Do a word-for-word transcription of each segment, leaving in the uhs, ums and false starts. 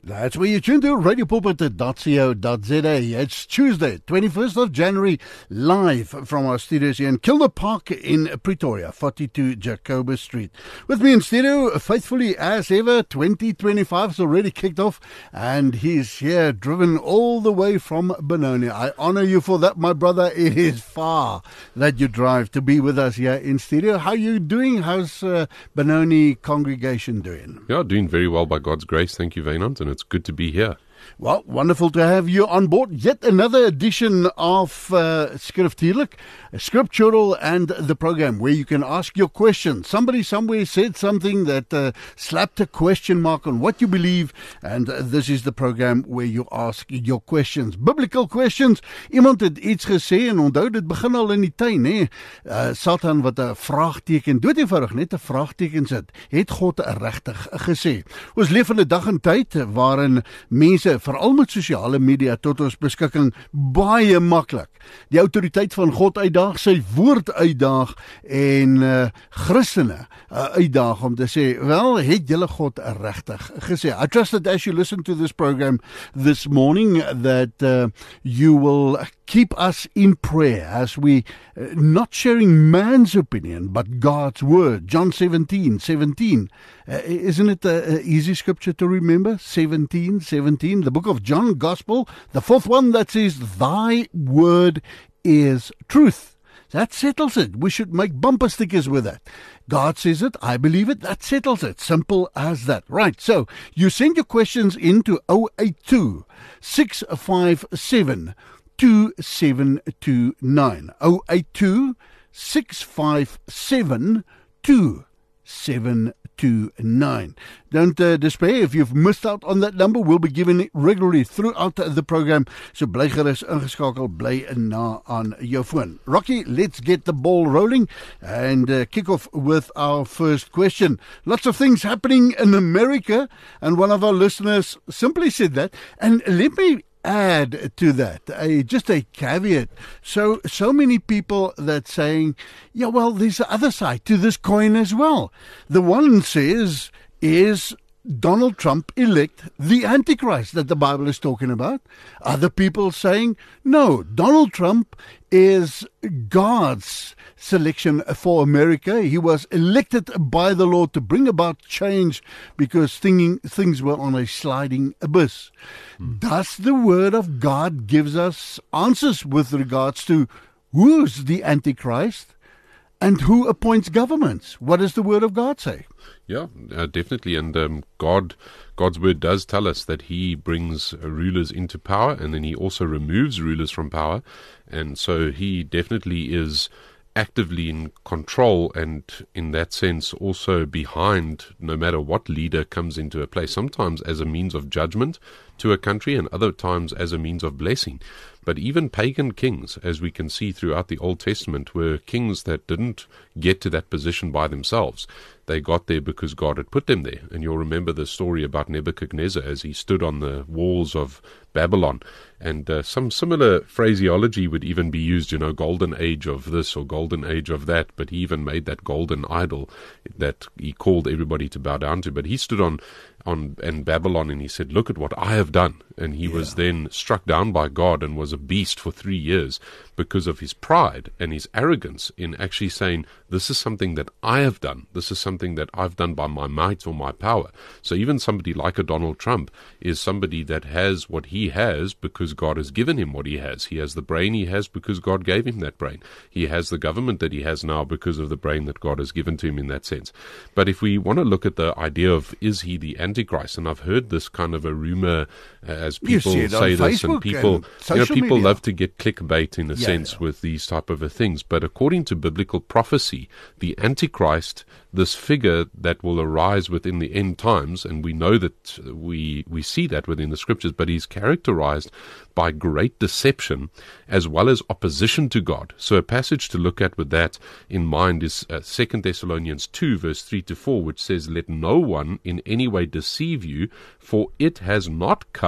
That's where you tune to radio pulpit dot co dot za. It's Tuesday, twenty-first of January, live from our studios here in Kilner Park in Pretoria, forty-two Jacobus Street. With me in studio, faithfully as ever, twenty twenty-five has already kicked off, and he's here, driven all the way from Benoni. I honor you for that, my brother. It is far that you drive to be with us here in studio. How are you doing? How's uh, Benoni congregation doing? Yeah, doing very well by God's grace. Thank you, Vaynant, and it's good to be here. Well, wonderful to have you on board. Yet another edition of uh, Skriftuurlik, Scriptural, and the program where you can ask your questions. Somebody somewhere said something that uh, slapped a question mark on what you believe, and uh, this is the program where you ask your questions. Biblical questions. Iemand het iets gesê, en onthou, dit begin al in die tuin, hè? Uh, Satan wat 'n vraagteken, dood eenvoudig net 'n vraagteken sit, het God regtig gesê. Ons leef in 'n dag en tyd waarin mense veral met sosiale media tot ons beskikking baie maklik die autoriteit van God uitdaag, sy woord uitdaag en uh, Christene uh, uitdaag om te sê, wel, het julle God regtig gesê? I trust that as you listen to this program this morning that uh, you will keep us in prayer as we uh, not sharing man's opinion but God's word. John seventeen seventeen. Uh, isn't it an easy scripture to remember? seventeen seventeen, the book of John, Gospel, the fourth one that says, thy word is truth. That settles it. We should make bumper stickers with that. God says it, I believe it, that settles it. Simple as that. Right, so you send your questions into zero eight two, six five seven, two seven two nine. zero eight two, six five seven, two seven two nine. Don't uh, despair if you've missed out on that number. We'll be giving it regularly throughout the program. So bly gerus ingeskakel, bly na aan jou phone. Rocky, let's get the ball rolling and uh, kick off with our first question. Lots of things happening in America, and one of our listeners simply said that. And let me add to that, a, just a caveat. So, so many people that saying, yeah, well, there's the other side to this coin as well. The one says, is Donald Trump elect the Antichrist that the Bible is talking about? Other people saying, no, Donald Trump is God's selection for America. He was elected by the Lord to bring about change because thinking, things were on a sliding abyss. Hmm. Does the Word of God gives us answers with regards to who's the Antichrist and who appoints governments? What does the Word of God say? Yeah, uh, definitely. And um, God, God's word does tell us that He brings uh, rulers into power, and then He also removes rulers from power. And so He definitely is actively in control, and in that sense also behind no matter what leader comes into a place, sometimes as a means of judgment to a country and other times as a means of blessing. But even pagan kings, as we can see throughout the Old Testament, were kings that didn't get to that position by themselves. They got there because God had put them there. And you'll remember the story about Nebuchadnezzar as he stood on the walls of Babylon. And uh, some similar phraseology would even be used, you know, golden age of this or golden age of that. But he even made that golden idol that he called everybody to bow down to. But he stood on on in Babylon and he said, look at what I have done. And he yeah. was then struck down by God and was a beast for three years because of his pride and his arrogance in actually saying, this is something that I have done. This is something that I've done by my might or my power. So even somebody like a Donald Trump is somebody that has what he has because God has given him what he has. He has the brain he has because God gave him that brain. He has the government that he has now because of the brain that God has given to him in that sense. But if we want to look at the idea of, is he the Antichrist? And I've heard this kind of a rumor uh, as people say this, Facebook and people, and you know, people media. love to get clickbait in a yeah, sense yeah. with these type of things. But according to biblical prophecy, the Antichrist, this figure that will arise within the end times, and we know that we we see that within the scriptures, but he's characterized by great deception as well as opposition to God. So a passage to look at with that in mind is uh, Second Thessalonians two, verse three to four, which says, let no one in any way deceive you, for it has not come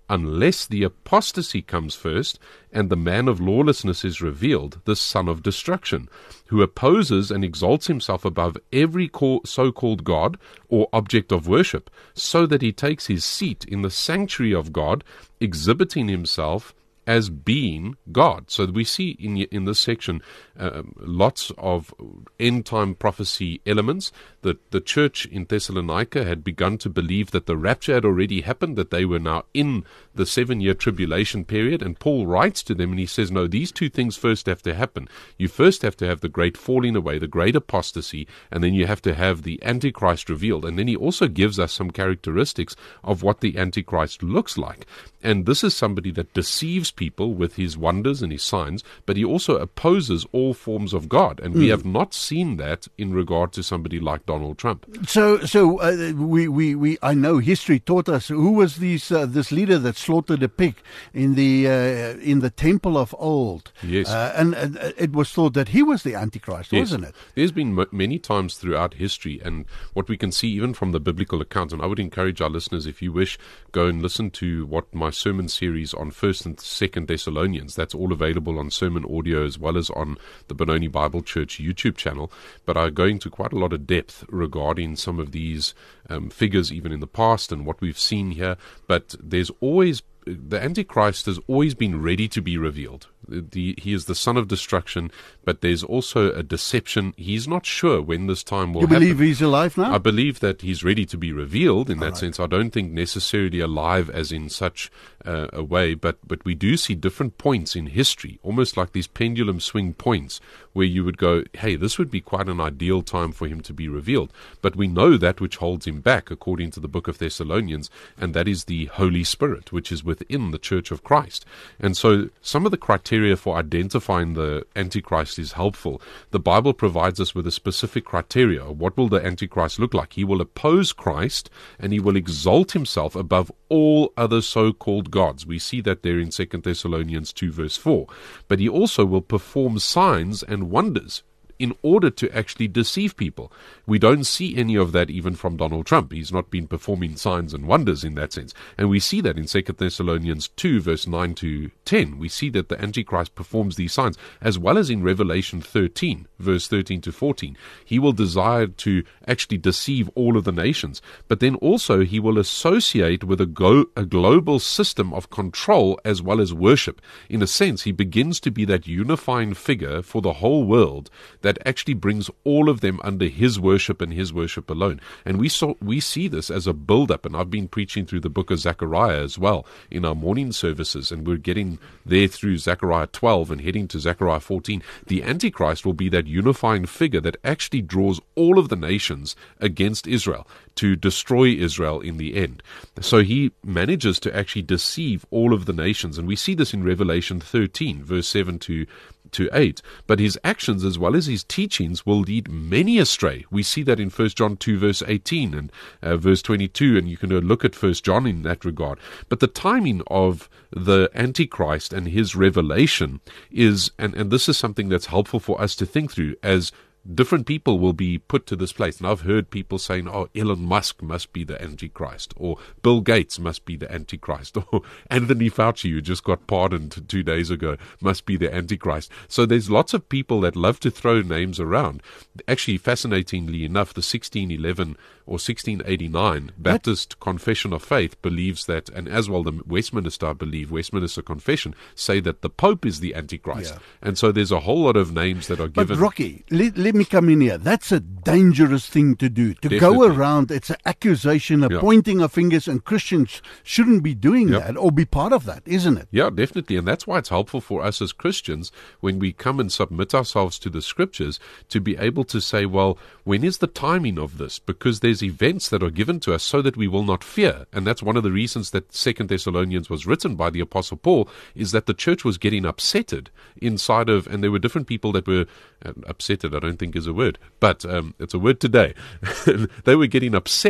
unless the apostasy comes first and the man of lawlessness is revealed, the son of destruction, who opposes and exalts himself above every call, so-called God or object of worship, so that he takes his seat in the sanctuary of God, exhibiting himself as being God. So we see in in this section uh, lots of end-time prophecy elements. The, the church in Thessalonica had begun to believe that the rapture had already happened, that they were now in the seven-year tribulation period, and Paul writes to them and he says, no, these two things first have to happen. You first have to have the great falling away, the great apostasy, and then you have to have the Antichrist revealed. And then he also gives us some characteristics of what the Antichrist looks like. And this is somebody that deceives people with his wonders and his signs, but he also opposes all forms of God. And we mm. have not seen that in regard to somebody like Donald Trump. So, so uh, we, we, we, I know history taught us who was this uh, this leader that slaughtered a pig in the uh, in the temple of old. Yes, uh, and, and it was thought that he was the Antichrist, yes. wasn't it? There's been m- many times throughout history, and what we can see even from the biblical account. And I would encourage our listeners, if you wish, go and listen to what my sermon series on First and Second Thessalonians. That's all available on sermon audio as well as on the Benoni Bible Church YouTube channel. But I go into quite a lot of depth regarding some of these um, figures even in the past and what we've seen here. But there's always, the Antichrist has always been ready to be revealed. The, he is the son of destruction, but there's also a deception. He's not sure when this time will happen. You believe happen. He's alive now? I believe that he's ready to be revealed in that All right. sense. I don't think necessarily alive as in such uh, a way, but, but we do see different points in history, almost like these pendulum swing points, where you would go, hey, this would be quite an ideal time for him to be revealed. But we know that which holds him back, according to the book of Thessalonians, and that is the Holy Spirit, which is within the Church of Christ. And so some of the criteria for identifying the Antichrist is helpful. The Bible provides us with a specific criteria. What will the Antichrist look like? He will oppose Christ, and he will exalt himself above all other so-called gods. We see that there in Second Thessalonians two verse four. But he also will perform signs and wonders in order to actually deceive people. We don't see any of that even from Donald Trump. He's not been performing signs and wonders in that sense. And we see that in Second Thessalonians two, verse nine to ten. We see that the Antichrist performs these signs, as well as in Revelation thirteen, verse thirteen to fourteen. He will desire to actually deceive all of the nations, but then also he will associate with a, go- a global system of control as well as worship. In a sense, he begins to be that unifying figure for the whole world that that actually brings all of them under his worship and his worship alone. And we saw we see this as a build-up, and I've been preaching through the book of Zechariah as well in our morning services, and we're getting there through Zechariah twelve and heading to Zechariah fourteen. The Antichrist will be that unifying figure that actually draws all of the nations against Israel to destroy Israel in the end. So he manages to actually deceive all of the nations, and we see this in Revelation thirteen, verse seven to to eight, but his actions as well as his teachings will lead many astray. We see that in First John two verse eighteen and uh, verse twenty-two, and you can look at First John in that regard. But the timing of the Antichrist and his revelation is, and, and this is something that's helpful for us to think through as different people will be put to this place. And I've heard people saying, oh, Elon Musk must be the Antichrist, or Bill Gates must be the Antichrist, or Anthony Fauci, who just got pardoned two days ago, must be the Antichrist. So there's lots of people that love to throw names around. Actually, fascinatingly enough, the sixteen eleven or sixteen eighty-nine Baptist what? Confession of Faith believes that, and as well the Westminster, I believe, Westminster Confession, say that the Pope is the Antichrist. Yeah. And so there's a whole lot of names that are given. But Rocky, let, let me come in here. That's a dangerous thing to do. To Definitely. Go around, it's an accusation, a yeah. pointing of fingers, and Christians shouldn't be doing yep. that or be part of that, isn't it? Yeah, definitely. And that's why it's helpful for us as Christians when we come and submit ourselves to the Scriptures to be able to say, well, when is the timing of this? Because there's events that are given to us so that we will not fear. And that's one of the reasons that Second Thessalonians was written by the Apostle Paul, is that the church was getting upsetted inside of, and there were different people that were uh, upsetted, I don't think is a word, but um, it's a word today. They were getting upset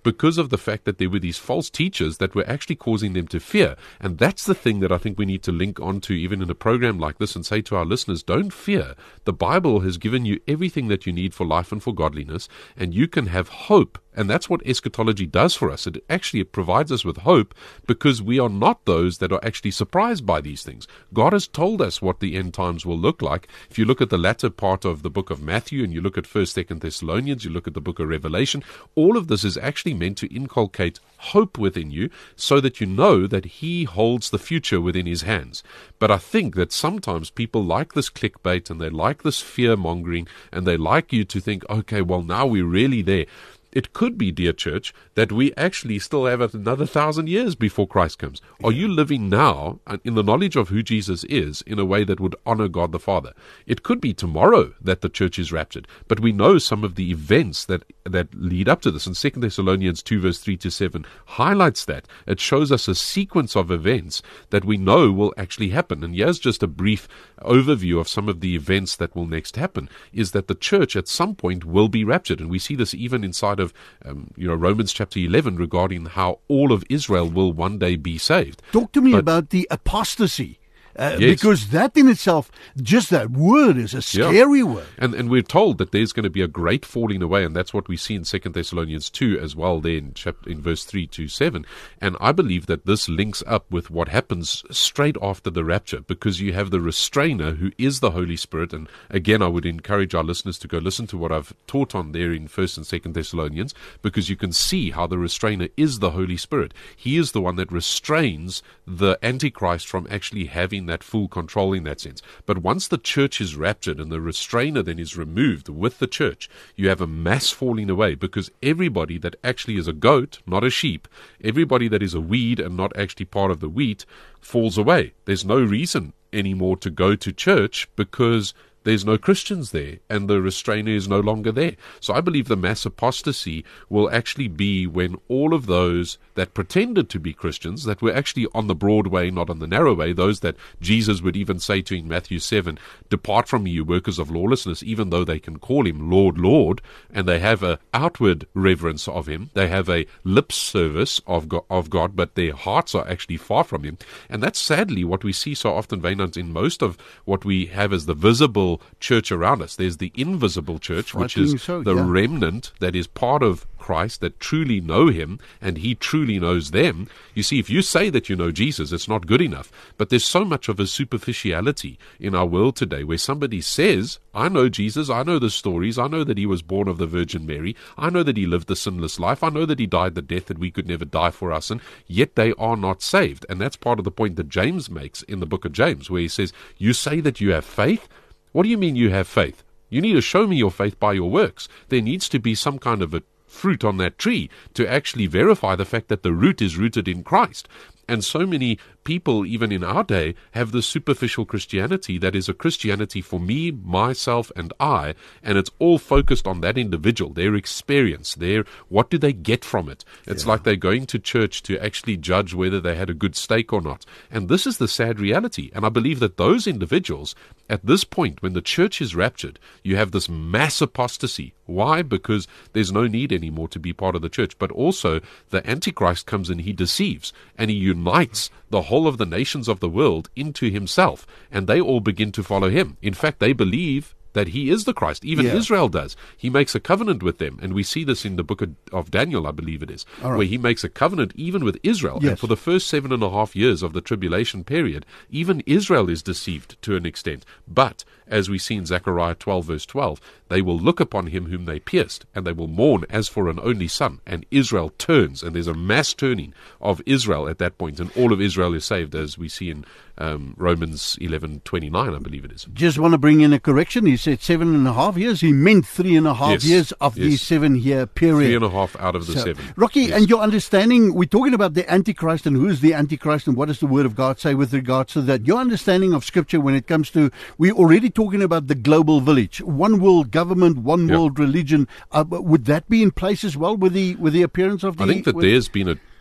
because of the fact that there were these false teachers that were actually causing them to fear. And that's the thing that I think we need to link onto even in a program like this and say to our listeners, don't fear. The Bible has given you everything that you need for life and for godliness, and you can have hope. And that's what eschatology does for us. It actually it provides us with hope because we are not those that are actually surprised by these things. God has told us what the end times will look like. If you look at the latter part of the book of Matthew and you look at first, second Thessalonians, you look at the book of Revelation, all of this is actually meant to inculcate hope within you so that you know that He holds the future within His hands. But I think that sometimes people like this clickbait and they like this fear-mongering and they like you to think, okay, well, now we're really there. It could be, dear church, that we actually still have another thousand years before Christ comes. Are you living now in the knowledge of who Jesus is in a way that would honor God the Father? It could be tomorrow that the church is raptured, but we know some of the events that, that lead up to this. And Second Thessalonians two, verse three to seven highlights that. It shows us a sequence of events that we know will actually happen. And here's just a brief overview of some of the events that will next happen, is that the church at some point will be raptured. And we see this even inside of um, you know, Romans chapter eleven regarding how all of Israel will one day be saved. Talk to me But, about the apostasy. Uh, Yes. Because that in itself, just that word is a scary Yeah. word. And and we're told that there's going to be a great falling away, and that's what we see in Second Thessalonians two as well, there in chapter in verse three to seven. And I believe that this links up with what happens straight after the rapture, because you have the restrainer who is the Holy Spirit. And again, I would encourage our listeners to go listen to what I've taught on there in First and Second Thessalonians, because you can see how the restrainer is the Holy Spirit. He is the one that restrains the Antichrist from actually having that full control in that sense. But once the church is raptured and the restrainer then is removed with the church, you have a mass falling away, because everybody that actually is a goat, not a sheep, everybody that is a weed and not actually part of the wheat, falls away. There's no reason anymore to go to church because there's no Christians there, and the restrainer is no longer there. So I believe the mass apostasy will actually be when all of those that pretended to be Christians, that were actually on the broad way, not on the narrow way, those that Jesus would even say to in Matthew seven, depart from me, you workers of lawlessness, even though they can call him Lord, Lord, and they have an outward reverence of him, they have a lip service of God, of God, but their hearts are actually far from him. And that's sadly what we see so often, Wynand, in most of what we have as the visible church around us. There's the invisible church, which is so, the yeah. remnant that is part of Christ, that truly know him, and he truly knows them. You see, if you say that you know Jesus, it's not good enough. But there's so much of a superficiality in our world today where somebody says, I know Jesus, I know the stories, I know that he was born of the Virgin Mary, I know that he lived the sinless life, I know that he died the death that we could never die for us, and yet they are not saved. And that's part of the point that James makes in the book of James, where he says, you say that you have faith? What do you mean you have faith? You need to show me your faith by your works. There needs to be some kind of a fruit on that tree to actually verify the fact that the root is rooted in Christ. And so many people, even in our day, have this superficial Christianity that is a Christianity for me, myself, and I, and it's all focused on that individual, their experience, their what do they get from it. It's Yeah. like they're going to church to actually judge whether they had a good steak or not. And this is the sad reality. And I believe that those individuals, at this point, when the church is raptured, you have this mass apostasy. Why? Because there's no need anymore to be part of the church. But also, the Antichrist comes and he deceives, and he unites the whole of the nations of the world into himself, and they all begin to follow him. In fact, they believe that he is the Christ. Even Yeah. Israel does. He makes a covenant with them, and we see this in the book of, of Daniel, I believe it is, All right. where he makes a covenant even with Israel. Yes. And for the first seven and a half years of the tribulation period, even Israel is deceived to an extent. But, as we see in Zechariah twelve, verse twelve, they will look upon him whom they pierced, and they will mourn as for an only son. And Israel turns, and there's a mass turning of Israel at that point, and all of Israel is saved, as we see in um, Romans eleven twenty-nine, I believe it is. Just want to bring in a correction. He said seven and a half years. He meant three and a half Yes, years of the yes. seven-year period. Three and a half out of the So, seven. Rocky, Yes. and your understanding, we're talking about the Antichrist and who is the Antichrist and what does the Word of God say with regards to that. Your understanding of Scripture when it comes to, we're already talking about the global village, one world government, one Yeah. world religion. Uh, but would that be in place as well with the with the appearance of the... I think that with- there's been a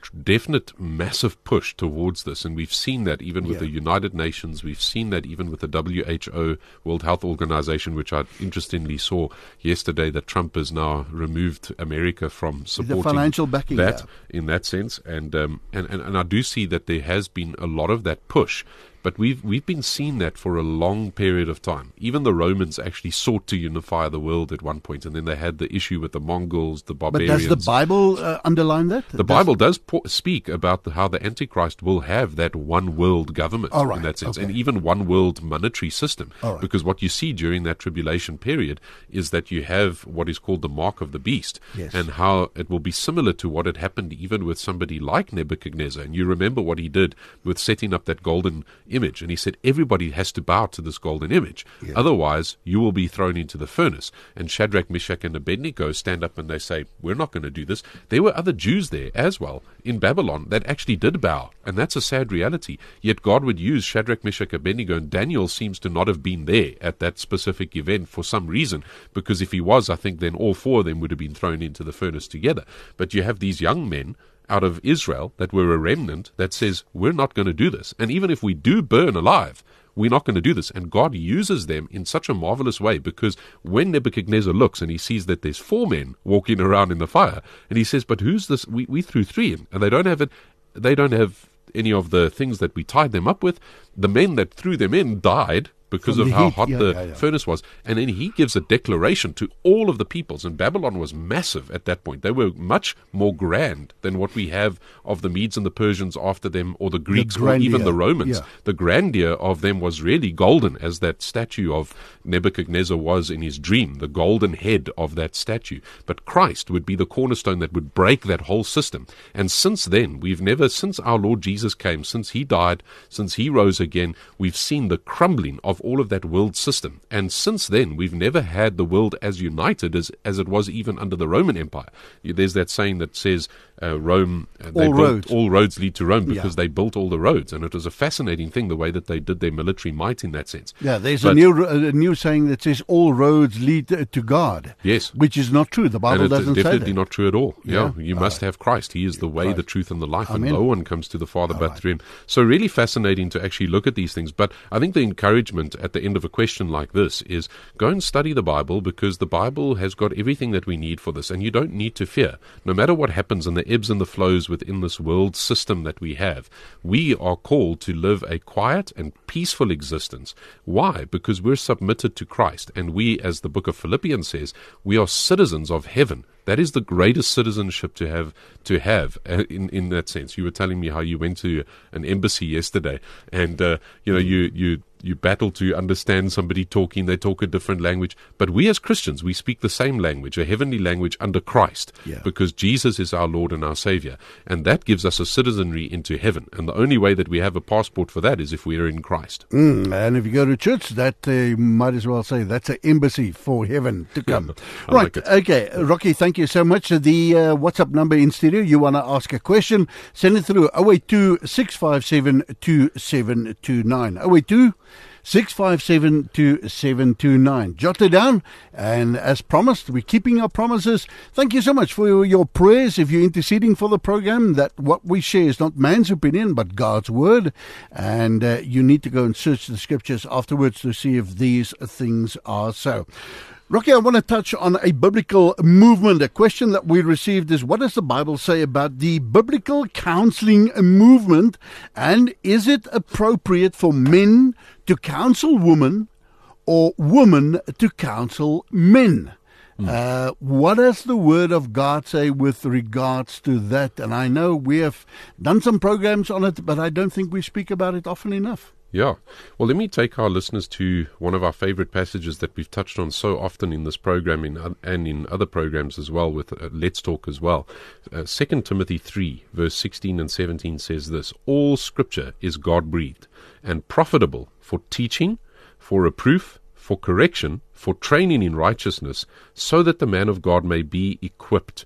definite massive push towards this, and we've seen that even with Yeah. the United Nations, we've seen that even with the W H O, World Health Organization, which I interestingly saw yesterday that Trump has now removed America from supporting financial backing, that yeah. in that sense, and, um, and and and I do see that there has been a lot of that push. But we've we've been seeing that for a long period of time. Even the Romans actually sought to unify the world at one point, and then they had the issue with the Mongols, the But barbarians. does the Bible uh, underline that? The Does- Bible does po- speak about the, how the Antichrist will have that one world government All right, in that sense, okay. and even one world monetary system. All right. Because what you see during that tribulation period is that you have what is called the mark of the beast, Yes. and how it will be similar to what had happened even with somebody like Nebuchadnezzar. And you remember what he did with setting up that golden image, and he said, everybody has to bow to this golden image. Yeah. Otherwise, you will be thrown into the furnace. And Shadrach, Meshach, and Abednego stand up and they say, we're not going to do this. There were other Jews there as well in Babylon that actually did bow. And that's a sad reality. Yet God would use Shadrach, Meshach, Abednego, and Daniel seems to not have been there at that specific event for some reason. Because if he was, I think then all four of them would have been thrown into the furnace together. But you have these young men out of Israel that were a remnant that says, we're not going to do this. And even if we do burn alive, we're not going to do this. And God uses them in such a marvelous way, because when Nebuchadnezzar looks and he sees that there's four men walking around in the fire, and he says, but who's this? We, we threw three in, and they don't have it. They don't have any of the things that we tied them up with. The men that threw them in died because From of the how heat, hot yeah, the yeah, yeah. furnace was. And then he gives a declaration to all of the peoples. And Babylon was massive at that point. They were much more grand than what we have of the Medes and the Persians after them, or the Greeks, or even grandeur, the Romans. yeah. The grandeur of them was really golden, as that statue of Nebuchadnezzar was in his dream, the golden head of that statue. But Christ would be the cornerstone that would break that whole system. And since then, we've never, since our Lord Jesus came, since he died, since he rose again, we've seen the crumbling of all of that world system. And since then, we've never had the world as united as, as it was even under the Roman Empire. There's that saying that says, uh, Rome, uh, they All built, roads. all roads lead to Rome, because Yeah. they built all the roads. And it was a fascinating thing, the way that they did their military might in that sense. Yeah, there's But- a new a new saying that says all roads lead uh, to God. Yes. Which is not true. The Bible And it's doesn't say definitely that. not true at all. Yeah, Yeah. you must have Christ. He is the way, Christ. the truth, and the life, Amen. and no one comes to the Father but right. through him. So really fascinating to actually look at these things. But I think the encouragement at the end of a question like this is, go and study the Bible, because the Bible has got everything that we need for this, and you don't need to fear. No matter what happens in the ebbs and the flows within this world system that we have, we are called to live a quiet and peaceful existence. Why? Because we're submitted to Christ, and we, as the book of Philippians says, we are citizens of heaven. That is the greatest citizenship to have. To have uh, in in that sense. You were telling me how you went to an embassy yesterday, and uh, you know you you. You battle to understand somebody talking, they talk a different language. But we as Christians, we speak the same language, a heavenly language under Christ, Yeah. because Jesus is our Lord and our Savior. And that gives us a citizenry into heaven. And the only way that we have a passport for that is if we are in Christ. Mm, and if you go to church, that uh, you might as well say that's an embassy for heaven to come. I Right, like it. okay. Rocky, thank you so much. The uh, WhatsApp number in studio, you want to ask a question, send it through oh eight two, six five seven, two seven two nine. oh eight two, six five seven, two seven two nine. Jot it down, and as promised, we're keeping our promises. Thank you so much for your, your prayers. If you're interceding for the program, that what we share is not man's opinion, but God's word, and uh, you need to go and search the scriptures afterwards to see if these things are so. Rocky, I want to touch on a biblical movement. A question that we received is, what does the Bible say about the biblical counseling movement, and is it appropriate for men to counsel women or women to counsel men? Mm. Uh, what does the Word of God say with regards to that? And I know we have done some programs on it, but I don't think we speak about it often enough. Yeah. Well, let me take our listeners to one of our favorite passages that we've touched on so often in this program in, and in other programs as well, with uh, Let's Talk as well. Uh, Second Timothy three, verse sixteen and seventeen says this: all Scripture is God-breathed and profitable for teaching, for reproof, for correction, for training in righteousness, so that the man of God may be equipped,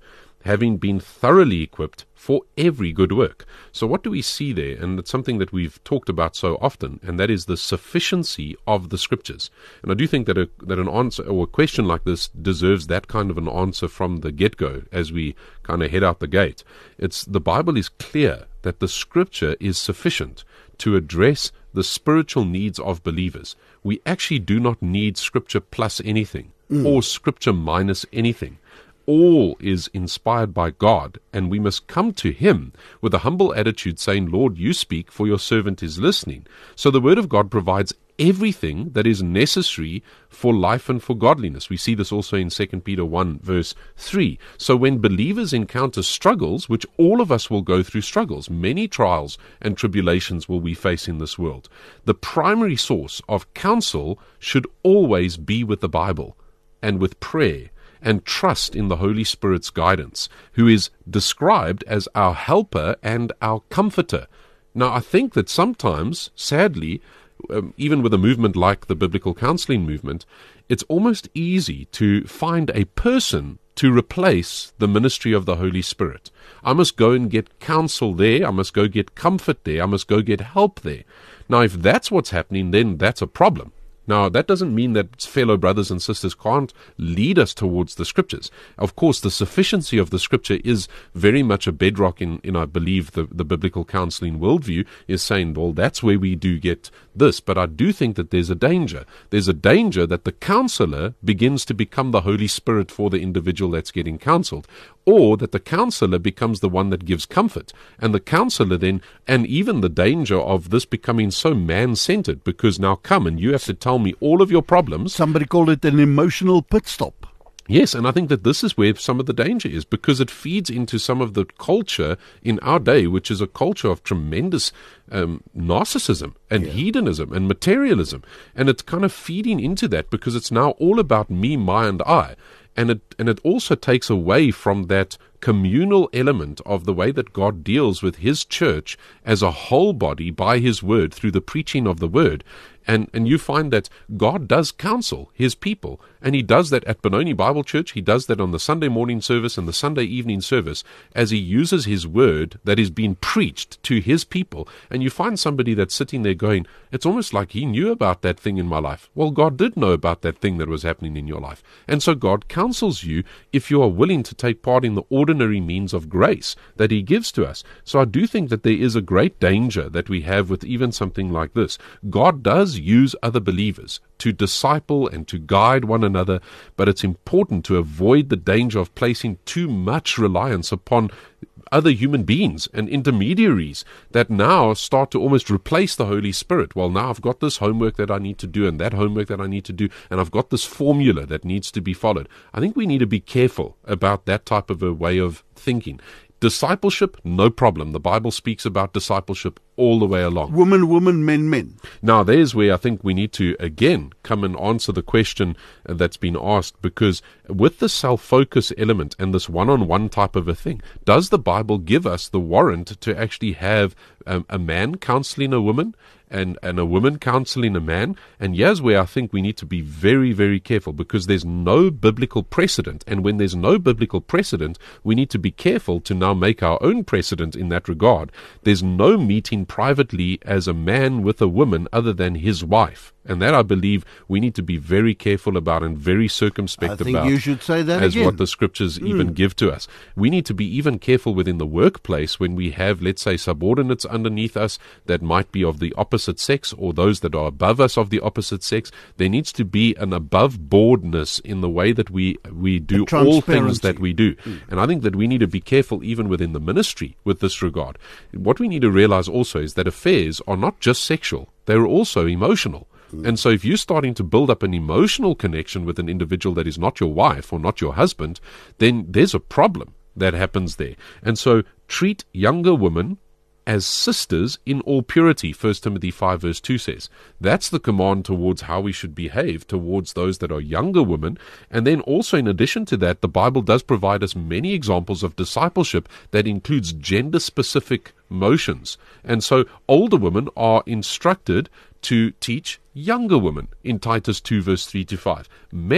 having been thoroughly equipped for every good work. So what do we see there? And it's something that we've talked about so often, and that is the sufficiency of the Scriptures. And I do think that a, that an answer or a question like this deserves that kind of an answer from the get-go as we kind of head out the gate. It's the Bible is clear that the Scripture is sufficient to address the spiritual needs of believers. We actually do not need Scripture plus anything mm. or Scripture minus anything. All is inspired by God, and we must come to Him with a humble attitude saying, Lord, you speak, for your servant is listening. So the Word of God provides everything that is necessary for life and for godliness. We see this also in Second Peter one, verse three. So when believers encounter struggles, which all of us will go through struggles, many trials and tribulations will we face in this world, the primary source of counsel should always be with the Bible and with prayer, and trust in the Holy Spirit's guidance, who is described as our helper and our comforter. Now, I think that sometimes, sadly, um, even with a movement like the biblical counseling movement, it's almost easy to find a person to replace the ministry of the Holy Spirit. I must go and get counsel there, I must go get comfort there, I must go get help there. Now, if that's what's happening, then that's a problem. Now, that doesn't mean that fellow brothers and sisters can't lead us towards the Scriptures. Of course, the sufficiency of the Scripture is very much a bedrock in, in I believe, the, the biblical counseling worldview, is saying, well, that's where we do get this. But I do think that there's a danger. There's a danger that the counselor begins to become the Holy Spirit for the individual that's getting counseled, or that the counselor becomes the one that gives comfort. And the counselor then, and even the danger of this becoming so man-centered, because now come and you have to tell me all of your problems. Somebody called it an emotional pit stop. Yes, and I think that this is where some of the danger is, because it feeds into some of the culture in our day, which is a culture of tremendous um, narcissism and yeah. hedonism and materialism. And it's kind of feeding into that because it's now all about me, my, and I. And it and it also takes away from that communal element of the way that God deals with His church as a whole body by His word through the preaching of the word. And and you find that God does counsel His people, and He does that at Benoni Bible Church. He does that on the Sunday morning service and the Sunday evening service as He uses His word that is being preached to His people. And you find somebody that's sitting there going, it's almost like He knew about that thing in my life. Well, God did know about that thing that was happening in your life. And so God counsels you if you are willing to take part in the ordinary means of grace that He gives to us. So I do think that there is a great danger that we have with even something like this. God does use other believers to disciple and to guide one another, but it's important to avoid the danger of placing too much reliance upon other human beings and intermediaries that now start to almost replace the Holy Spirit. Well, now I've got this homework that I need to do and that homework that I need to do, and I've got this formula that needs to be followed. I think we need to be careful about that type of a way of thinking. Discipleship, no problem. The Bible speaks about discipleship all the way along. Woman, woman, men, men. Now, there's where I think we need to, again, come and answer the question that's been asked, because with the self-focus element and this one-on-one type of a thing, does the Bible give us the warrant to actually have um, a man counseling a woman and, and a woman counseling a man? And here's where I think we need to be very, very careful, because there's no biblical precedent. And when there's no biblical precedent, we need to be careful to now make our own precedent in that regard. There's no meeting privately as a man with a woman other than his wife. And that, I believe, we need to be very careful about and very circumspect I think about. You should say that as again. What the Scriptures mm. even give to us. We need to be even careful within the workplace when we have, let's say, subordinates underneath us that might be of the opposite sex, or those that are above us of the opposite sex. There needs to be an above-boardness in the way that we, we do all things that we do. Mm. And I think that we need to be careful even within the ministry with this regard. What we need to realize also is that affairs are not just sexual. They're also emotional. And so if you're starting to build up an emotional connection with an individual that is not your wife or not your husband, then there's a problem that happens there. And so treat younger women as sisters in all purity, First Timothy five verse two says. That's the command towards how we should behave towards those that are younger women. And then also, in addition to that, the Bible does provide us many examples of discipleship that includes gender-specific motions. And so older women are instructed to teach younger women in Titus two verse three to five. Men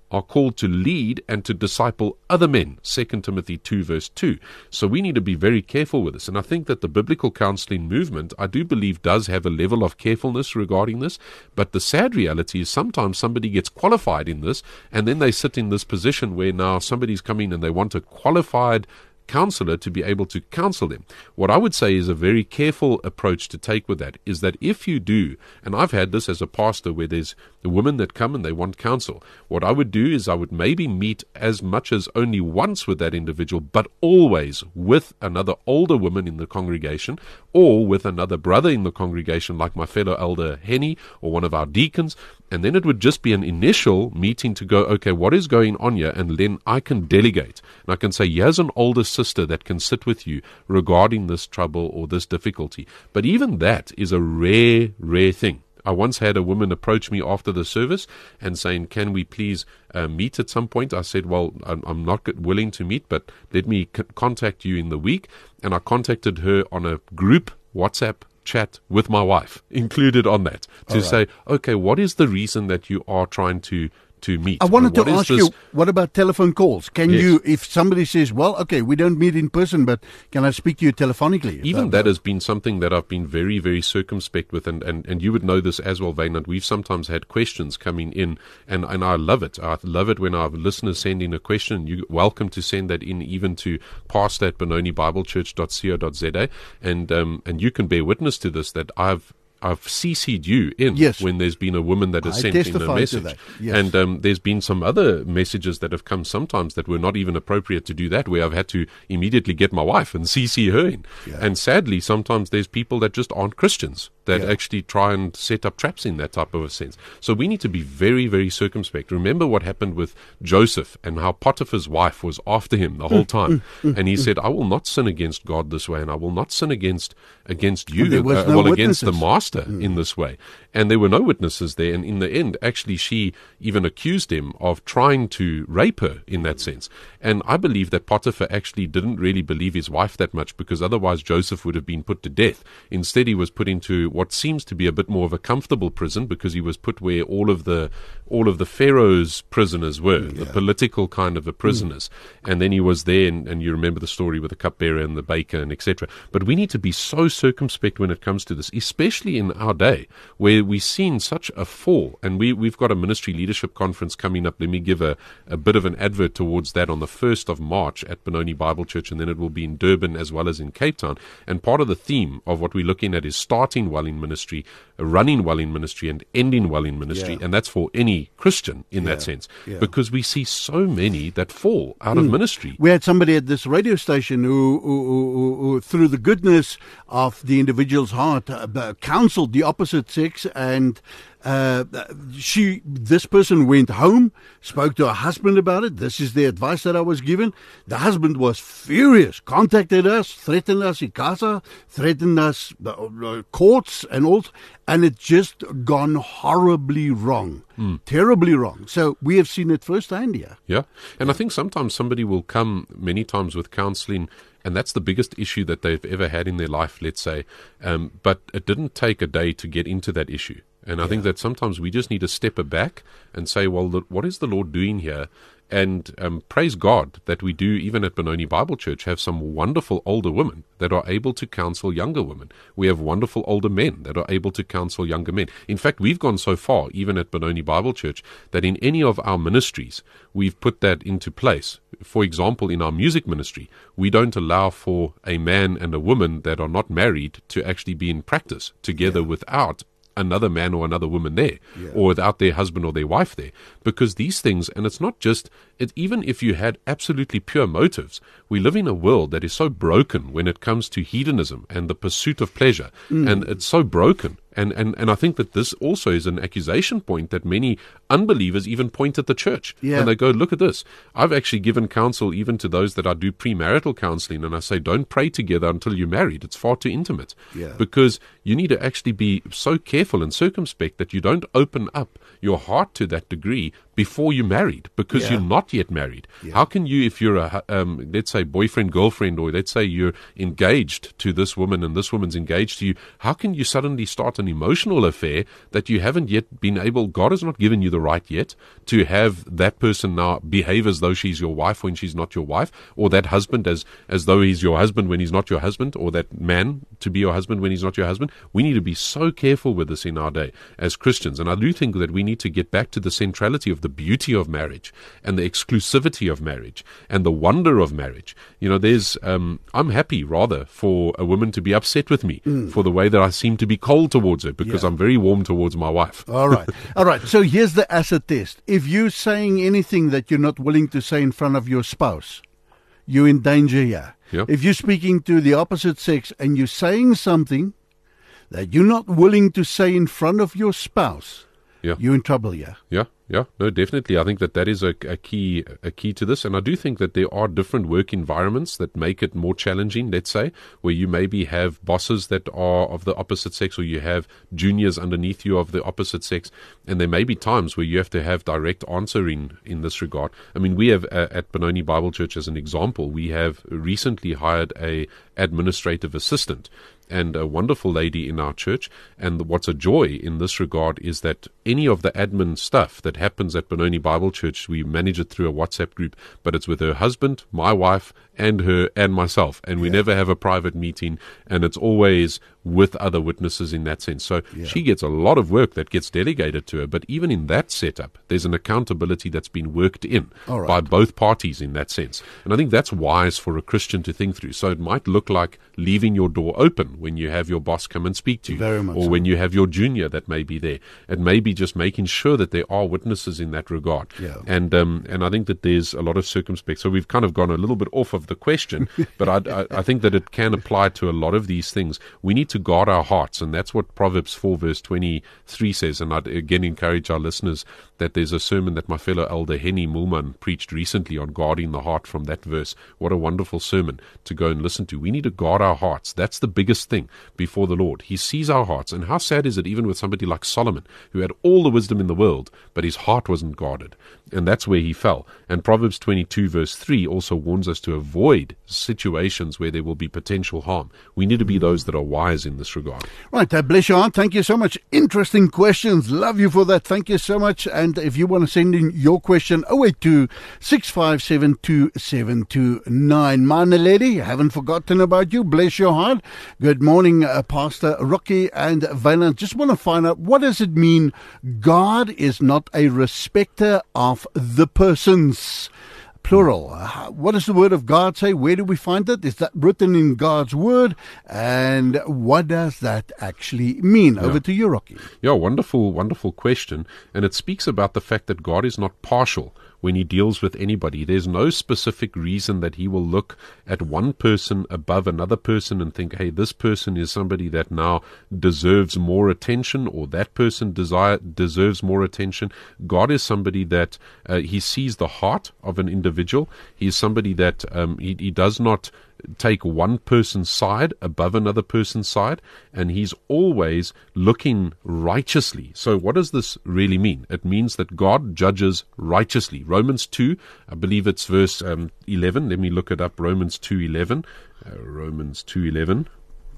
are called to lead and to disciple other men, Second Timothy two verse two. So we need to be very careful with this. And I think that the biblical counseling movement, I do believe, does have a level of carefulness regarding this. But the sad reality is sometimes somebody gets qualified in this, and then they sit in this position where now somebody's coming and they want a qualified counselor to be able to counsel them. What I would say is a very careful approach to take with that is that if you do, and I've had this as a pastor where there's the women that come and they want counsel, what I would do is I would maybe meet as much as only once with that individual, but always with another older woman in the congregation or with another brother in the congregation like my fellow elder Henny or one of our deacons. And then it would just be an initial meeting to go, okay, what is going on here? And then I can delegate. And I can say, here's an older sister that can sit with you regarding this trouble or this difficulty. But even that is a rare, rare thing. I once had a woman approach me after the service and saying, can we please uh, meet at some point? I said, well, I'm, I'm not willing to meet, but let me c- contact you in the week. And I contacted her on a group WhatsApp chat with my wife included on that to right. say, okay, what is the reason that you are trying to to meet? I wanted what to ask this? you, what about telephone calls? Can yes. you, if somebody says, well, okay, we don't meet in person, but can I speak to you telephonically? Even that has been something that I've been very, very circumspect with, and, and, and you would know this as well, Vaynant. We've sometimes had questions coming in, and, and I love it. I love it when our listeners send in a question. You're welcome to send that in even to pastor at benoni bible church dot co dot za, and, um, and you can bear witness to this, that I've I've C C'd you in yes. when there's been a woman that has I sent in a message. Yes. And um, there's been some other messages that have come sometimes that were not even appropriate to do that, where I've had to immediately get my wife and C C her in. Yeah. And sadly, sometimes there's people that just aren't Christians that yeah. actually try and set up traps in that type of a sense. So we need to be very, very circumspect. Remember what happened with Joseph and how Potiphar's wife was after him the whole time. Mm, mm, and he mm, said, I will not sin against God this way, and I will not sin against against you, there was uh, no well, against witnesses. the master mm. in this way. And there were no witnesses there. And in the end, actually, she even accused him of trying to rape her in that sense. And I believe that Potiphar actually didn't really believe his wife that much, because otherwise Joseph would have been put to death. Instead, he was put into what seems to be a bit more of a comfortable prison, because he was put where all of the all of the Pharaoh's prisoners were, yeah. the political kind of a prisoners. Mm. And then he was there, and, and you remember the story with the cupbearer and the baker and et cetera. But we need to be so circumspect when it comes to this, especially in our day, where we've seen such a fall. And we, we've got a ministry leadership conference coming up. Let me give a, a bit of an advert towards that on the first of March at Benoni Bible Church, and then it will be in Durban as well as in Cape Town. And part of the theme of what we're looking at is starting well in ministry, running well in ministry, and ending well in ministry. Yeah. And that's for any Christian in yeah. that sense, yeah. because we see so many that fall out mm. of ministry. We had somebody at this radio station who, who, who, who through the goodness of the individual's heart, uh, counseled the opposite sex, and Uh, she, this person went home, spoke to her husband about it. This is the advice that I was given. The husband was furious, contacted us, threatened us in casa, threatened us, uh, courts and all, and it just gone horribly wrong, mm. terribly wrong. So we have seen it firsthand here. Yeah, and I think sometimes somebody will come many times with counseling, and that's the biggest issue that they've ever had in their life, let's say, um, but it didn't take a day to get into that issue. And I yeah. think that sometimes we just need to step back and say, well, the, what is the Lord doing here? And um, praise God that we do, even at Benoni Bible Church, have some wonderful older women that are able to counsel younger women. We have wonderful older men that are able to counsel younger men. In fact, we've gone so far, even at Benoni Bible Church, that in any of our ministries, we've put that into place. For example, in our music ministry, we don't allow for a man and a woman that are not married to actually be in practice together yeah. without another man or another woman there, yeah. or without their husband or their wife there. Because these things, and it's not just, it, even if you had absolutely pure motives, we live in a world that is so broken when it comes to hedonism and the pursuit of pleasure, mm. and it's so broken. And, and and I think that this also is an accusation point that many unbelievers even point at the church. Yeah. And they go, look at this. I've actually given counsel even to those that I do premarital counseling, and I say, don't pray together until you're married. It's far too intimate. Yeah. Because you need to actually be so careful and circumspect that you don't open up your heart to that degree before you're married, because Yeah. you're not yet married. Yeah. How can you, if you're a, hu- um, let's say, boyfriend, girlfriend, or let's say you're engaged to this woman and this woman's engaged to you, how can you suddenly start an emotional affair that you haven't yet been able, God has not given you the right yet to have that person now behave as though she's your wife when she's not your wife, or that husband as, as though he's your husband when he's not your husband, or that man to be your husband when he's not your husband. We need to be so careful with this in our day as Christians. And I do think that we need to get back to the centrality of the beauty of marriage and the exclusivity of marriage and the wonder of marriage. You know, there's, um, I'm happy rather for a woman to be upset with me mm. for the way that I seem to be cold towards her, because yeah. I'm very warm towards my wife. All right. All right. So here's the acid test. If you're saying anything that you're not willing to say in front of your spouse, you're in danger here. Yeah. If you're speaking to the opposite sex and you're saying something that you're not willing to say in front of your spouse, yeah. you're in trouble here. Yeah, yeah, no, definitely. I think that that is a, a key a key to this. And I do think that there are different work environments that make it more challenging, let's say, where you maybe have bosses that are of the opposite sex, or you have juniors underneath you of the opposite sex. And there may be times where you have to have direct answering in this regard. I mean, we have uh, at Benoni Bible Church, as an example, we have recently hired a administrative assistant and a wonderful lady in our church. And what's a joy in this regard is that any of the admin stuff that happens at Benoni Bible Church, we manage it through a WhatsApp group, but it's with her husband, my wife, and her and myself. And we yeah. never have a private meeting, and it's always with other witnesses in that sense. So yeah. she gets a lot of work that gets delegated to her. But even in that setup, there's an accountability that's been worked in right. by both parties in that sense. And I think that's wise for a Christian to think through. So it might look like leaving your door open when you have your boss come and speak to you, Very much or so. when you have your junior that may be there. It may be just making sure that there are witnesses in that regard. Yeah. And um, and I think that there's a lot of circumspect. So we've kind of gone a little bit off of the question, but I, I, I think that it can apply to a lot of these things. We need to guard our hearts, and that's what Proverbs four verse twenty-three says. And I'd again encourage our listeners that there's a sermon that my fellow elder Henny Mulman preached recently on guarding the heart from that verse. What a wonderful sermon to go and listen to. We need to guard our hearts. That's the biggest thing before the Lord. He sees our hearts. And how sad is it even with somebody like Solomon, who had all the wisdom in the world, but his heart wasn't guarded. And that's where he fell. And Proverbs twenty-two verse three also warns us to avoid situations where there will be potential harm. We need to be those that are wise in this regard. Right, uh, bless your heart. Thank you so much. Interesting questions. Love you for that. Thank you so much. And if you want to send in your question, oh eight two, six five seven, two seven two nine. Mana lady, haven't forgotten about you. Bless your heart. Good morning, uh, Pastor Rocky and Valent. Just want to find out, what does it mean God is not a respecter of the persons? Plural. Uh, what does the word of God say? Where do we find it? Is that written in God's word? And what does that actually mean? Yeah. Over to you, Rocky. Yeah, wonderful, wonderful question. And it speaks about the fact that God is not partial when he deals with anybody. There's no specific reason that he will look at one person above another person and think, hey, this person is somebody that now deserves more attention, or that person desire, deserves more attention. God is somebody that uh, he sees the heart of an individual. He is somebody that um, he, he does not take one person's side above another person's side, and he's always looking righteously. So what does this really mean? It means that God judges righteously. Romans two, I believe it's verse um, eleven. Let me look it up. Romans two eleven. Uh, Romans two eleven.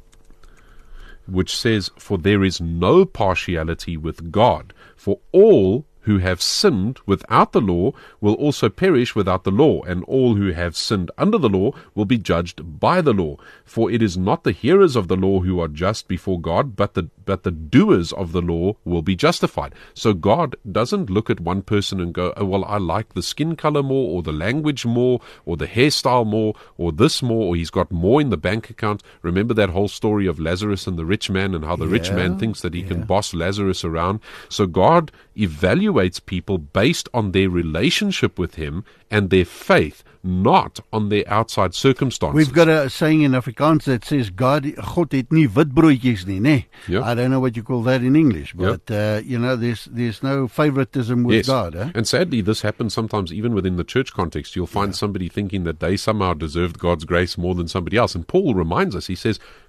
Which says, "For there is no partiality with God, for all who have sinned without the law will also perish without the law, and all who have sinned under the law will be judged by the law. For it is not the hearers of the law who are just before God, but the but the doers of the law will be justified." So God doesn't look at one person and go, oh, well, I like the skin color more, or the language more, or the hairstyle more, or this more, or he's got more in the bank account. Remember that whole story of Lazarus and the rich man, and how the yeah, rich man thinks that he yeah. can boss Lazarus around. So God evaluates people based on their relationship with him and their faith, not on their outside circumstances. We've got a saying in Afrikaans that says, God, God het nie wit broodjies nie, ne? Yeah. I don't know what you call that in English, but, yeah. uh, you know, there's there's no favoritism with yes. God. Eh? And sadly, this happens sometimes even within the church context. You'll find yeah. somebody thinking that they somehow deserved God's grace more than somebody else. And Paul reminds us, he says,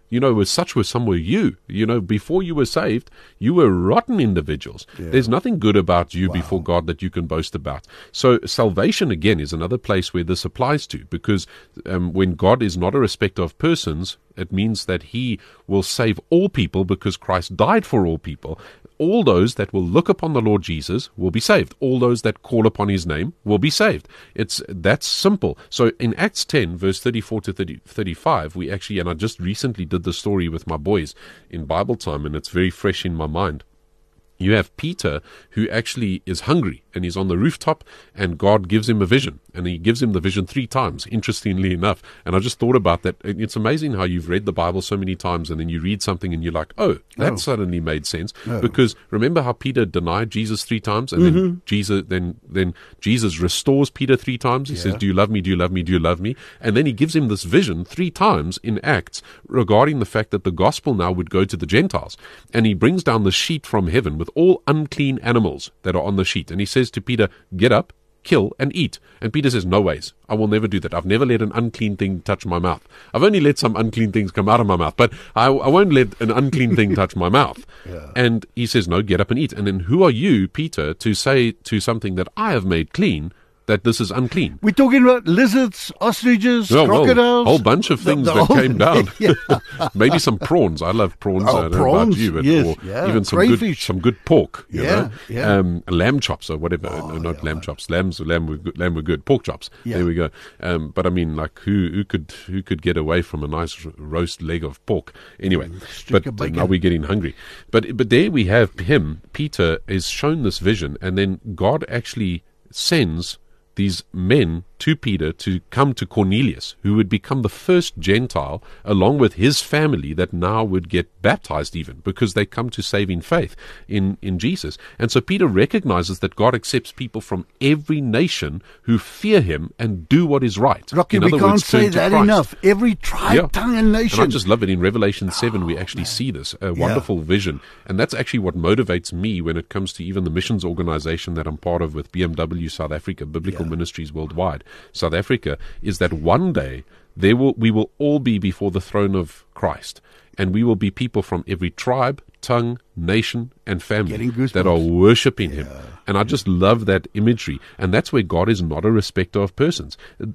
You know, such were some were you. You know, before you were saved, you were rotten individuals. Yeah. There's nothing good about you wow. before God that you can boast about. So salvation, again, is another place where this applies to, because um, when God is not a respecter of persons, it means that he will save all people because Christ died for all people. All those that will look upon the Lord Jesus will be saved. All those that call upon his name will be saved. It's that's simple. So in Acts ten, verse thirty-four to thirty, thirty-five, we actually, and I just recently did the story with my boys in Bible time, and it's very fresh in my mind. You have Peter, who actually is hungry, and he's on the rooftop, and God gives him a vision, and he gives him the vision three times, interestingly enough. And I just thought about that. It's amazing how you've read the Bible so many times, and then you read something, and you're like, oh, that oh. suddenly made sense. Oh. Because remember how Peter denied Jesus three times, and mm-hmm. then Jesus then then Jesus restores Peter three times. He yeah. says, do you love me, do you love me, do you love me? And then he gives him this vision three times in Acts regarding the fact that the gospel now would go to the Gentiles. And he brings down the sheet from heaven with all unclean animals that are on the sheet. And he says to Peter, get up, kill, and eat. And Peter says, no ways. I will never do that. I've never let an unclean thing touch my mouth. I've only let some unclean things come out of my mouth, but I, I won't let an unclean thing touch my mouth. Yeah. And he says, no, get up and eat. And then who are you, Peter, to say to something that I have made clean that this is unclean? We're talking about lizards, ostriches, well, crocodiles. A whole bunch of things the, the that whole, came down. Yeah. Maybe some prawns. I love prawns. Oh, I don't prawns, know about you, but yes, or yeah. even some Crayfish. good, some good pork. You yeah, know? yeah. Um, lamb chops or whatever. Oh, no, not yeah, lamb right. chops. Lambs, lamb were good. Lamb were good. Pork chops. Yeah. There we go. Um, but I mean, like, who, who could, who could get away from a nice roast leg of pork? Anyway, mm, but uh, now we're getting hungry. But but there we have him. Peter is shown this vision, and then God actually sends these men to Peter to come to Cornelius, who would become the first Gentile, along with his family, that now would get baptized even, because they come to saving faith in, in Jesus. And so Peter recognizes that God accepts people from every nation who fear him and do what is right. Rocky, in we other can't words, say turn to that Christ. enough. Every tribe, Yeah. tongue, and nation. And I just love it. In Revelation seven, Oh, we actually man. see this, a wonderful Yeah. vision. And that's actually what motivates me when it comes to even the missions organization that I'm part of with B M W South Africa, Biblical Yeah. Ministries Worldwide, South Africa, is that one day there will we will all be before the throne of Christ, and we will be people from every tribe, tongue, nation, and family that are worshiping Him. And I just love that imagery. And that's where God is not a respecter of persons.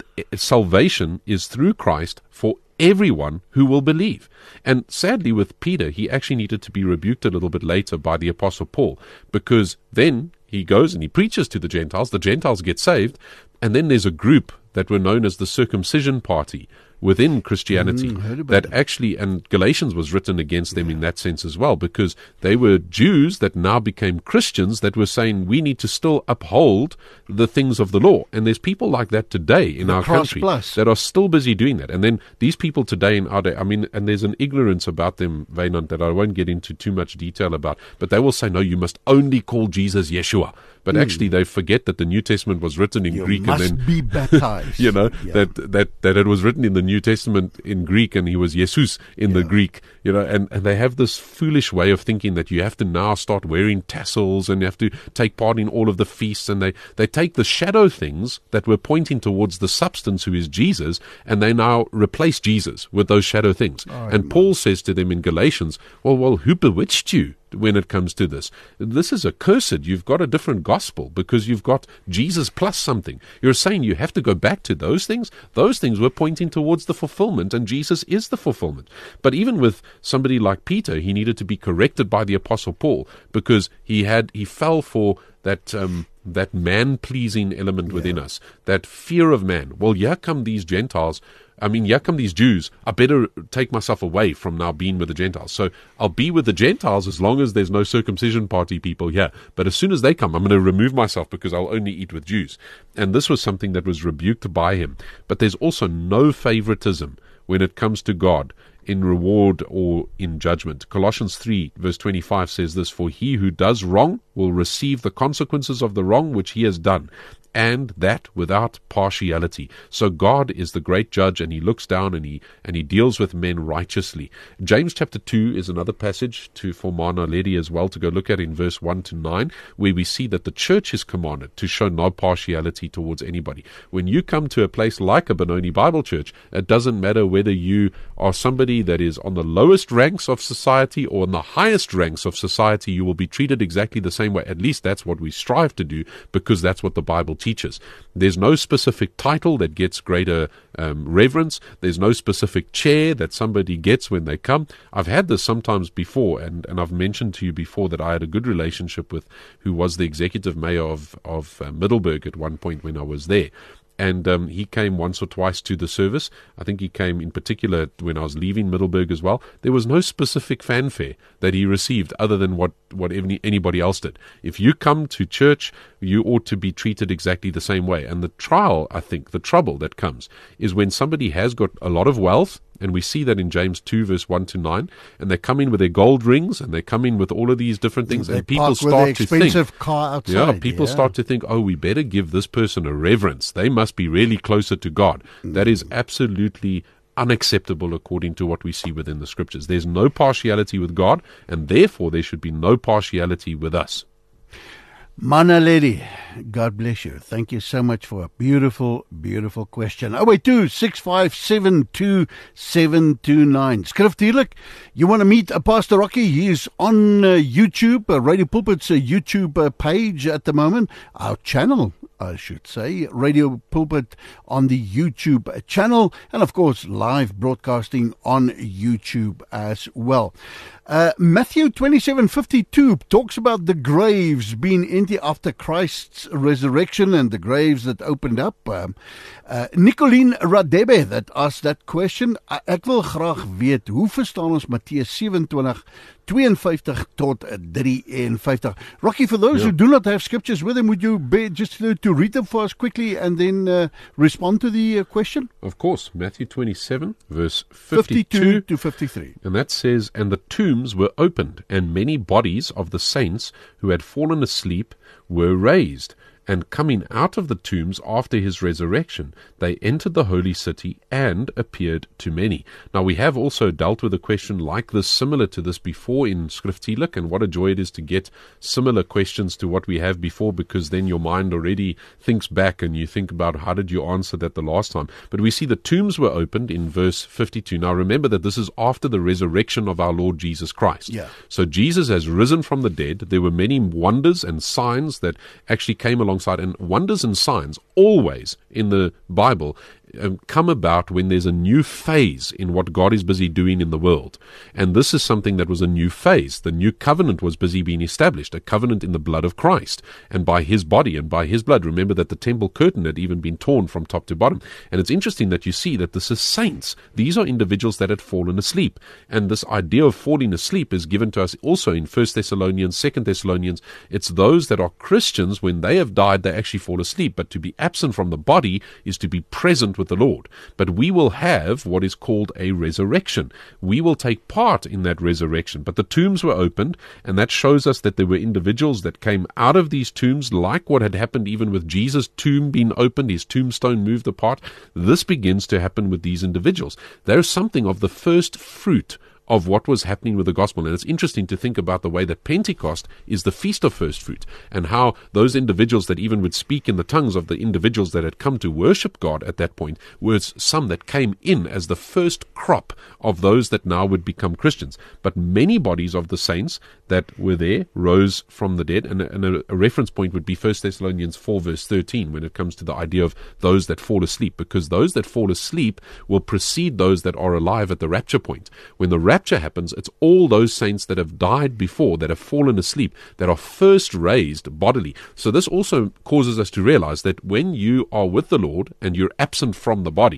Salvation is through Christ for everyone who will believe. And sadly, with Peter, he actually needed to be rebuked a little bit later by the Apostle Paul, because then he goes and he preaches to the Gentiles, the Gentiles get saved, and then there's a group that were known as the circumcision party within Christianity mm, that, that actually, and Galatians was written against them yeah. in that sense as well, because they were Jews that now became Christians that were saying we need to still uphold the things of the law. And there's people like that today in the our country plus. that are still busy doing that. And then these people today in our day, I mean, and there's an ignorance about them, Vainant, that I won't get into too much detail about, but they will say, no, you must only call Jesus Yeshua. But mm. actually they forget that the New Testament was written in you Greek must and then be baptized. you know, yeah. that, that, that it was written in the New Testament in Greek and he was Jesus in yeah. the Greek, you know, and, and they have this foolish way of thinking that you have to now start wearing tassels and you have to take part in all of the feasts, and they, they take the shadow things that were pointing towards the substance who is Jesus, and they now replace Jesus with those shadow things. Oh, and Paul says to them in Galatians, well, well, who bewitched you when it comes to this? This is accursed. You've got a different gospel because you've got Jesus plus something. You're saying you have to go back to those things. Those things were pointing towards the fulfillment, and Jesus is the fulfillment. But even with somebody like Peter, he needed to be corrected by the Apostle Paul, because he had he fell for that um, that man-pleasing element yeah. within us, that fear of man. Well, here come these Gentiles. I mean, here come these Jews. I better take myself away from now being with the Gentiles. So I'll be with the Gentiles as long as there's no circumcision party people here. But as soon as they come, I'm going to remove myself because I'll only eat with Jews. And this was something that was rebuked by him. But there's also no favoritism when it comes to God in reward or in judgment. Colossians three verse twenty-five says this, for he who does wrong will receive the consequences of the wrong which he has done. and that without partiality. So God is the great judge, and he looks down and he and he deals with men righteously. James chapter two is another passage to for Mana Lady as well to go look at in verse one to nine, where we see that the church is commanded to show no partiality towards anybody. When you come to a place like a Benoni Bible Church, it doesn't matter whether you are somebody that is on the lowest ranks of society or in the highest ranks of society, you will be treated exactly the same way. At least that's what we strive to do, because that's what the Bible teaches. There's no specific title that gets greater um, reverence. There's no specific chair that somebody gets when they come. I've had this sometimes before, and, and I've mentioned to you before that I had a good relationship with who was the executive mayor of, of uh, Middelburg at one point when I was there. And um, he came once or twice to the service. I think he came in particular when I was leaving Middelburg as well. There was no specific fanfare that he received other than what, what any, anybody else did. If you come to church, you ought to be treated exactly the same way. And the trial, I think, the trouble that comes is when somebody has got a lot of wealth, and we see that in James two, verse one to nine, and they come in with their gold rings, and they come in with all of these different things, they and people start to think, think, car outside, yeah, people yeah. start to think, oh, we better give this person a reverence. They must be really closer to God. Mm. That is absolutely unacceptable according to what we see within the Scriptures. There's no partiality with God, and therefore there should be no partiality with us. Mana Lady, God bless you. Thank you so much for a beautiful, beautiful question. oh eight two, six five seven, two seven two nine. Skriftuurlik, you want to meet uh, Pastor Rocky? He is on uh, YouTube, uh, Radio Pulpit's uh, YouTube uh, page at the moment. Our channel, I should say, Radio Pulpit on the YouTube channel, and of course live broadcasting on YouTube as well. Uh, Matthew twenty-seven fifty-two talks about the graves being empty after Christ's resurrection and the graves that opened up. Um, uh, Nicoline Radebe that asked that question. Uh, ek wil graag weet, hoe verstaan ons Mattheus seven-twenty, two-fifty tot three-fifty? Rocky, for those yeah. who do not have scriptures with them, would you be just to, to read them for us quickly and then uh, respond to the uh, question? Of course. Matthew twenty-seven, verse fifty-two, fifty-two to fifty-three. And that says, and the tomb were opened, and many bodies of the saints who had fallen asleep were raised. And coming out of the tombs after his resurrection, they entered the holy city and appeared to many. Now, we have also dealt with a question like this, similar to this before in Skriftuurlik, and what a joy it is to get similar questions to what we have before, because then your mind already thinks back and you think about how did you answer that the last time. But we see the tombs were opened in verse fifty-two. Now, remember that this is after the resurrection of our Lord Jesus Christ. Yeah. So Jesus has risen from the dead. There were many wonders and signs that actually came along. And wonders and signs always in the Bible um, come about when there's a new phase in what God is busy doing in the world. And this is something that was a new phase. The new covenant was busy being established, a covenant in the blood of Christ and by his body and by his blood. Remember that the temple curtain had even been torn from top to bottom. And it's interesting that you see that this is saints. These are individuals that had fallen asleep. And this idea of falling asleep is given to us also in First Thessalonians, Second Thessalonians. It's those that are Christians. When they have died, they actually fall asleep. But to be absent from the body is to be present with the Lord. But we will have what is called a resurrection. We will take part in that resurrection. But the tombs were opened, and that shows us that there were individuals that came out of these tombs, like what had happened even with Jesus' tomb being opened, his tombstone moved apart. This begins to happen with these individuals. There's something of the first fruit of what was happening with the gospel. And it's interesting to think about the way that Pentecost is the feast of first fruit, and how those individuals that even would speak in the tongues of the individuals that had come to worship God at that point were some that came in as the first crop of those that now would become Christians. But many bodies of the saints that were there rose from the dead, and, and a, a reference point would be First Thessalonians four verse thirteen when it comes to the idea of those that fall asleep, because those that fall asleep will precede those that are alive at the rapture point. When the rapture happens, it's all those saints that have died before, that have fallen asleep, that are first raised bodily. So this also causes us to realize that when you are with the Lord and you're absent from the body,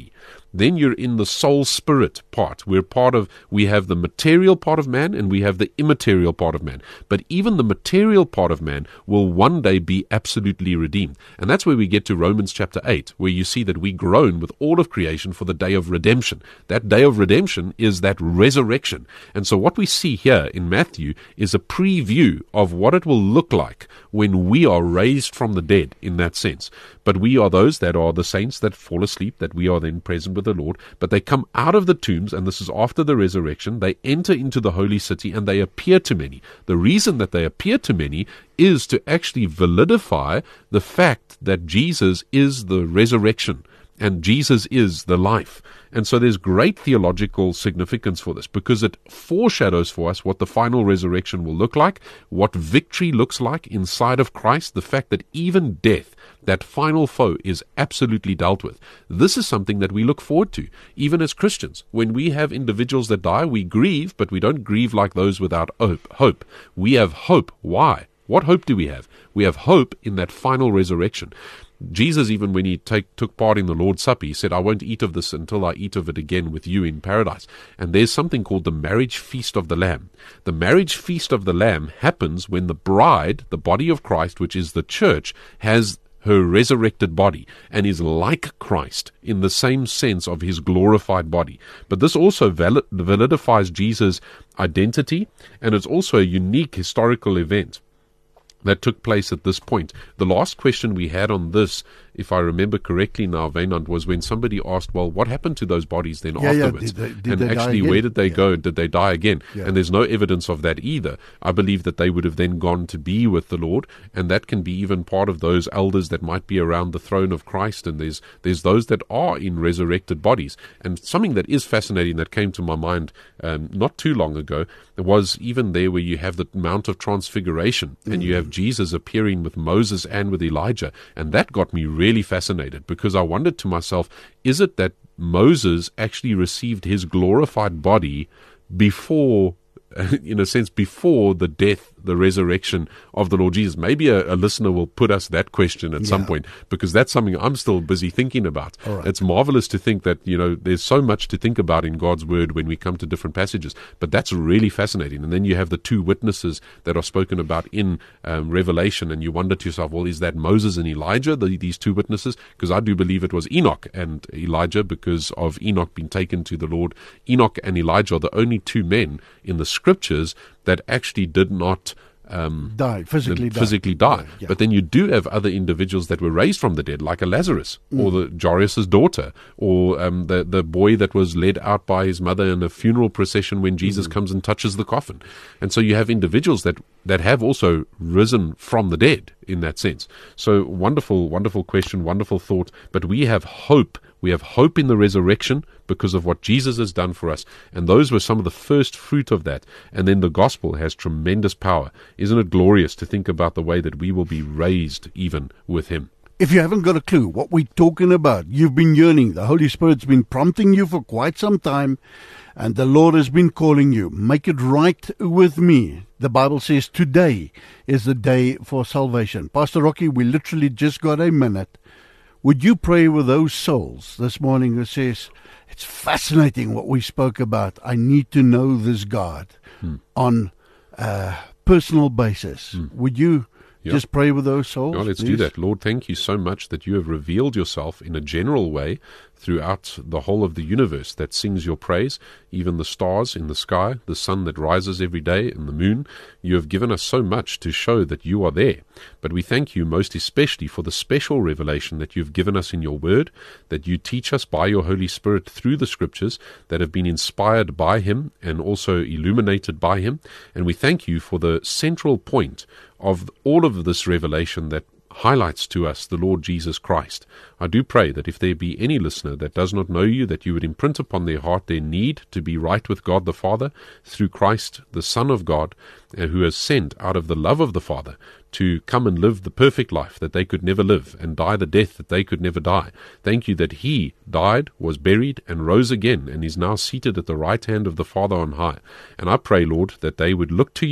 then you're in the soul spirit part. We're part of, we have the material part of man and we have the immaterial part of man. But even the material part of man will one day be absolutely redeemed. And that's where we get to Romans chapter eight, where you see that we groan with all of creation for the day of redemption. That day of redemption is that resurrection. And so what we see here in Matthew is a preview of what it will look like when we are raised from the dead in that sense. But we are those that are the saints that fall asleep, that we are then present with the Lord. But they come out of the tombs, and this is after the resurrection. They enter into the holy city and they appear to many. The reason that they appear to many is to actually validify the fact that Jesus is the resurrection and Jesus is the life. And so there's great theological significance for this, because it foreshadows for us what the final resurrection will look like, what victory looks like inside of Christ, the fact that even death, that final foe, is absolutely dealt with. This is something that we look forward to, even as Christians. When we have individuals that die, we grieve, but we don't grieve like those without hope. We have hope. Why? What hope do we have? We have hope in that final resurrection. Jesus, even when he take, took part in the Lord's Supper, he said, I won't eat of this until I eat of it again with you in paradise. And there's something called the marriage feast of the Lamb. The marriage feast of the Lamb happens when the bride, the body of Christ, which is the church, has her resurrected body and is like Christ in the same sense of his glorified body. But this also valid, validifies Jesus' identity, and it's also a unique historical event that took place at this point. The last question we had on this, if I remember correctly now, Wynand, was when somebody asked, well, what happened to those bodies then yeah, afterwards? Yeah, did they, did and they actually, where did they yeah. go? Did they die again? Yeah. And there's no evidence of that either. I believe that they would have then gone to be with the Lord, and that can be even part of those elders that might be around the throne of Christ, and there's there's those that are in resurrected bodies. And something that is fascinating that came to my mind um, not too long ago was even there where you have the Mount of Transfiguration, and mm. you have Jesus appearing with Moses and with Elijah, and that got me really fascinated, because I wondered to myself, is it that Moses actually received his glorified body before, in a sense, before the death, the resurrection of the Lord Jesus? Maybe a, a listener will put us that question at yeah. some point, because that's something I'm still busy thinking about. Right. It's marvelous to think that, you know, there's so much to think about in God's Word when we come to different passages, but that's really fascinating. And then you have the two witnesses that are spoken about in um, Revelation, and you wonder to yourself, well, is that Moses and Elijah, the, these two witnesses? Because I do believe it was Enoch and Elijah, because of Enoch being taken to the Lord. Enoch and Elijah are the only two men in the Scriptures that actually did not um, die, physically die. Physically die. Yeah, yeah. But then you do have other individuals that were raised from the dead, like a Lazarus, mm. or the Jairus' daughter, or um, the, the boy that was led out by his mother in a funeral procession when Jesus mm. comes and touches the coffin. And so you have individuals that, that have also risen from the dead in that sense. So wonderful, wonderful question, wonderful thought. But we have hope. We have hope in the resurrection because of what Jesus has done for us. And those were some of the first fruit of that. And then the gospel has tremendous power. Isn't it glorious to think about the way that we will be raised even with him? If you haven't got a clue what we're talking about, you've been yearning. The Holy Spirit's been prompting you for quite some time, and the Lord has been calling you. Make it right with me. The Bible says today is the day for salvation. Pastor Rocky, we literally just got a minute. Would you pray with those souls this morning who says, it's fascinating what we spoke about. I need to know this God hmm. on a personal basis. Hmm. Would you yep. just pray with those souls? Yeah, let's please? do that. Lord, thank you so much that you have revealed yourself in a general way throughout the whole of the universe that sings your praise, even the stars in the sky, the sun that rises every day, and the moon. You have given us so much to show that you are there. But we thank you most especially for the special revelation that you've given us in your word, that you teach us by your Holy Spirit through the scriptures that have been inspired by him and also illuminated by him. And we thank you for the central point of all of this revelation that highlights to us the Lord Jesus Christ. I do pray that if there be any listener that does not know you, that you would imprint upon their heart their need to be right with God the Father through Christ, the Son of God, uh, who has sent out of the love of the Father to come and live the perfect life that they could never live and die the death that they could never die. Thank you that he died, was buried, and rose again, and is now seated at the right hand of the Father on high. And I pray, Lord, that they would look to you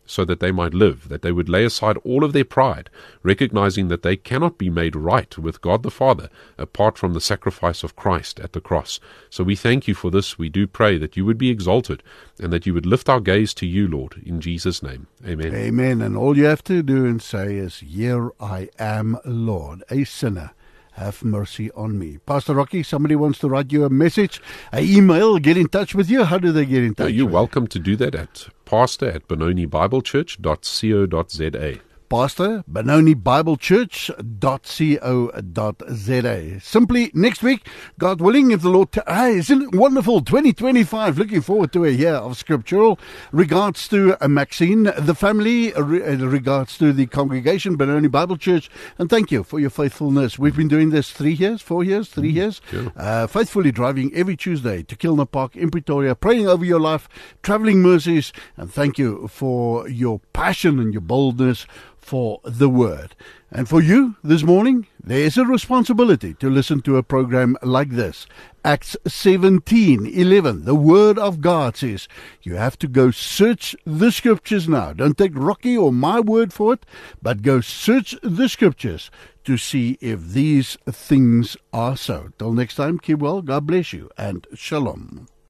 so that they might live, that they would lay aside all of their pride, recognizing that they cannot be made right with God the Father apart from the sacrifice of Christ at the cross. So we thank you for this. We do pray that you would be exalted and that you would lift our gaze to you, Lord, in Jesus' name. Amen. Amen. And all you have to do and say is, "Here I am, Lord, a sinner. Have mercy on me." Pastor Rocky, somebody wants to write you a message, an email, get in touch with you. How do they get in touch? No, you're with welcome you? to do that at pastor at benoni bible church dot co dot za. Pastor, benoni bible church dot co dot za. Simply next week, God willing, if the Lord... T- hey, isn't it wonderful? twenty twenty-five, looking forward to a year of scriptural. Regards to uh, Maxine, the family, uh, re- uh, regards to the congregation, Benoni Bible Church, and thank you for your faithfulness. We've been doing this three years, four years, three years, yeah. uh, faithfully driving every Tuesday to Kilner Park in Pretoria, praying over your life, traveling mercies, and thank you for your passion and your boldness for the word. And for you this morning, there is a responsibility to listen to a program like this. Acts seventeen eleven, the word of God says, you have to go search the scriptures now. Don't take Rocky or my word for it, but go search the scriptures to see if these things are so. Till next time, keep well, God bless you, and shalom.